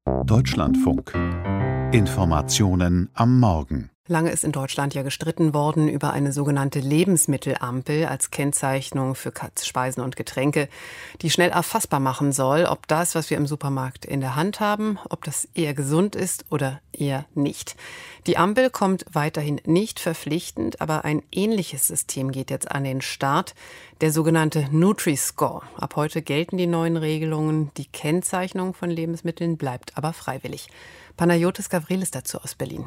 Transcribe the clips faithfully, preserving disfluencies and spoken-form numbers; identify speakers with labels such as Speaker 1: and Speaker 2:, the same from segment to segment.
Speaker 1: Deutschlandfunk. Informationen am Morgen.
Speaker 2: Lange ist in Deutschland ja gestritten worden über eine sogenannte Lebensmittelampel als Kennzeichnung für Speisen und Getränke, die schnell erfassbar machen soll, ob das, was wir im Supermarkt in der Hand haben, ob das eher gesund ist oder eher nicht. Die Ampel kommt weiterhin nicht verpflichtend, aber ein ähnliches System geht jetzt an den Start, der sogenannte Nutri-Score. Ab heute gelten die neuen Regelungen, die Kennzeichnung von Lebensmitteln bleibt aber freiwillig. Panayotis Gavrilis dazu aus Berlin.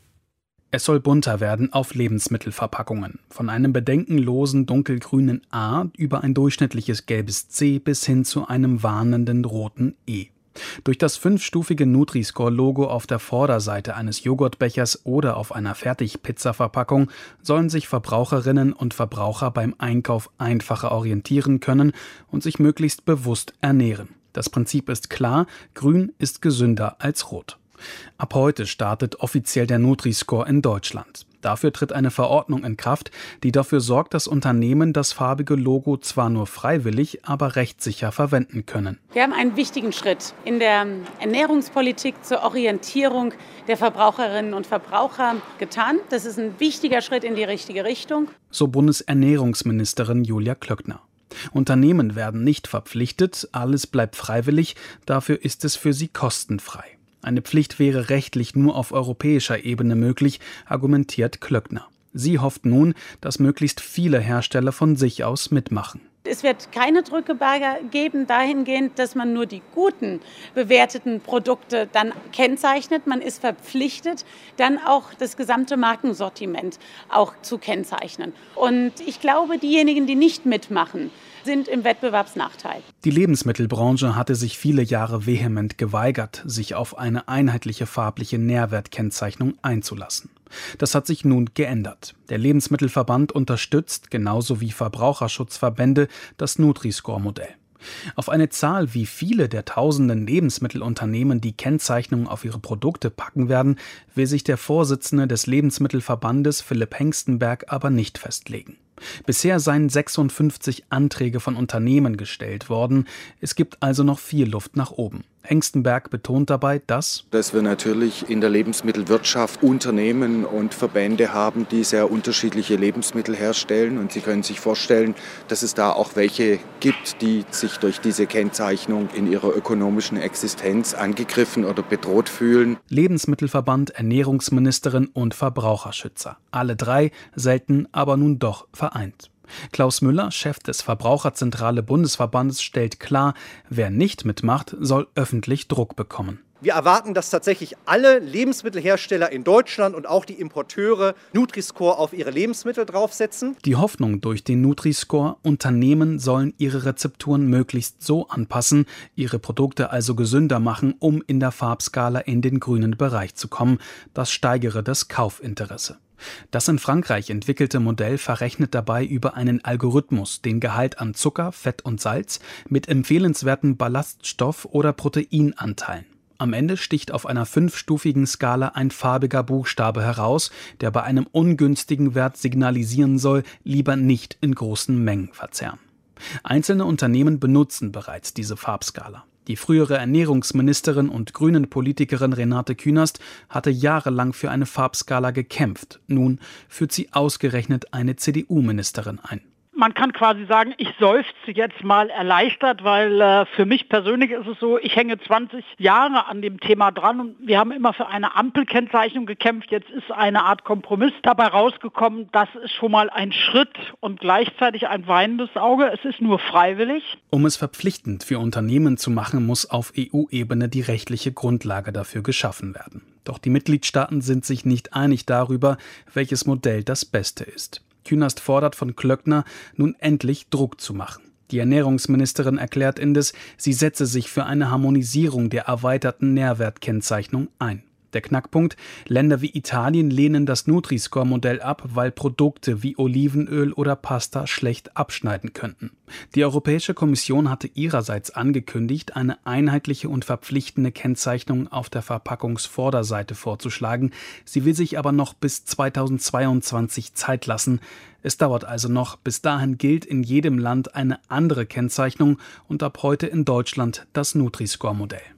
Speaker 3: Es soll bunter werden auf Lebensmittelverpackungen. Von einem bedenkenlosen dunkelgrünen A über ein durchschnittliches gelbes C bis hin zu einem warnenden roten E. Durch das fünfstufige Nutri-Score-Logo auf der Vorderseite eines Joghurtbechers oder auf einer Fertigpizza-Verpackung sollen sich Verbraucherinnen und Verbraucher beim Einkauf einfacher orientieren können und sich möglichst bewusst ernähren. Das Prinzip ist klar, grün ist gesünder als rot. Ab heute startet offiziell der Nutri-Score in Deutschland. Dafür tritt eine Verordnung in Kraft, die dafür sorgt, dass Unternehmen das farbige Logo zwar nur freiwillig, aber rechtssicher verwenden können.
Speaker 4: Wir haben einen wichtigen Schritt in der Ernährungspolitik zur Orientierung der Verbraucherinnen und Verbraucher getan. Das ist ein wichtiger Schritt in die richtige Richtung.
Speaker 3: So Bundesernährungsministerin Julia Klöckner. Unternehmen werden nicht verpflichtet, alles bleibt freiwillig, dafür ist es für sie kostenfrei. Eine Pflicht wäre rechtlich nur auf europäischer Ebene möglich, argumentiert Klöckner. Sie hofft nun, dass möglichst viele Hersteller von sich aus mitmachen.
Speaker 4: Es wird keine Drückeberger geben dahingehend, dass man nur die guten bewerteten Produkte dann kennzeichnet. Man ist verpflichtet, dann auch das gesamte Markensortiment auch zu kennzeichnen. Und ich glaube, diejenigen, die nicht mitmachen, sind im Wettbewerbsnachteil.
Speaker 3: Die Lebensmittelbranche hatte sich viele Jahre vehement geweigert, sich auf eine einheitliche farbliche Nährwertkennzeichnung einzulassen. Das hat sich nun geändert. Der Lebensmittelverband unterstützt, genauso wie Verbraucherschutzverbände, das Nutri-Score-Modell. Auf eine Zahl, wie viele der tausenden Lebensmittelunternehmen die Kennzeichnung auf ihre Produkte packen werden, will sich der Vorsitzende des Lebensmittelverbandes Philipp Hengstenberg aber nicht festlegen. Bisher seien sechsundfünfzig Anträge von Unternehmen gestellt worden. Es gibt also noch viel Luft nach oben. Hengstenberg betont dabei, dass
Speaker 5: dass wir natürlich in der Lebensmittelwirtschaft Unternehmen und Verbände haben, die sehr unterschiedliche Lebensmittel herstellen. Und Sie können sich vorstellen, dass es da auch welche gibt, die sich durch diese Kennzeichnung in ihrer ökonomischen Existenz angegriffen oder bedroht fühlen.
Speaker 3: Lebensmittelverband, Ernährungsministerin und Verbraucherschützer. Alle drei selten, aber nun doch vereint. Klaus Müller, Chef des Verbraucherzentrale Bundesverbandes, stellt klar, wer nicht mitmacht, soll öffentlich Druck bekommen.
Speaker 6: Wir erwarten, dass tatsächlich alle Lebensmittelhersteller in Deutschland und auch die Importeure Nutri-Score auf ihre Lebensmittel draufsetzen.
Speaker 3: Die Hoffnung durch den Nutri-Score: Unternehmen sollen ihre Rezepturen möglichst so anpassen, ihre Produkte also gesünder machen, um in der Farbskala in den grünen Bereich zu kommen. Das steigere das Kaufinteresse. Das in Frankreich entwickelte Modell verrechnet dabei über einen Algorithmus den Gehalt an Zucker, Fett und Salz mit empfehlenswerten Ballaststoff- oder Proteinanteilen. Am Ende sticht auf einer fünfstufigen Skala ein farbiger Buchstabe heraus, der bei einem ungünstigen Wert signalisieren soll, lieber nicht in großen Mengen verzehren. Einzelne Unternehmen benutzen bereits diese Farbskala. Die frühere Ernährungsministerin und Grünen-Politikerin Renate Künast hatte jahrelang für eine Farbskala gekämpft. Nun führt sie ausgerechnet eine C D U-Ministerin ein.
Speaker 7: Man kann quasi sagen, ich seufze jetzt mal erleichtert, weil äh, für mich persönlich ist es so, ich hänge zwanzig Jahre an dem Thema dran und wir haben immer für eine Ampelkennzeichnung gekämpft. Jetzt ist eine Art Kompromiss dabei rausgekommen. Das ist schon mal ein Schritt und gleichzeitig ein weinendes Auge. Es ist nur freiwillig.
Speaker 3: Um es verpflichtend für Unternehmen zu machen, muss auf E U-Ebene die rechtliche Grundlage dafür geschaffen werden. Doch die Mitgliedstaaten sind sich nicht einig darüber, welches Modell das beste ist. Künast fordert von Klöckner, nun endlich Druck zu machen. Die Ernährungsministerin erklärt indes, sie setze sich für eine Harmonisierung der erweiterten Nährwertkennzeichnung ein. Der Knackpunkt: Länder wie Italien lehnen das Nutri-Score-Modell ab, weil Produkte wie Olivenöl oder Pasta schlecht abschneiden könnten. Die Europäische Kommission hatte ihrerseits angekündigt, eine einheitliche und verpflichtende Kennzeichnung auf der Verpackungsvorderseite vorzuschlagen. Sie will sich aber noch bis zweitausendzweiundzwanzig Zeit lassen. Es dauert also noch. Bis dahin gilt in jedem Land eine andere Kennzeichnung und ab heute in Deutschland das Nutri-Score-Modell.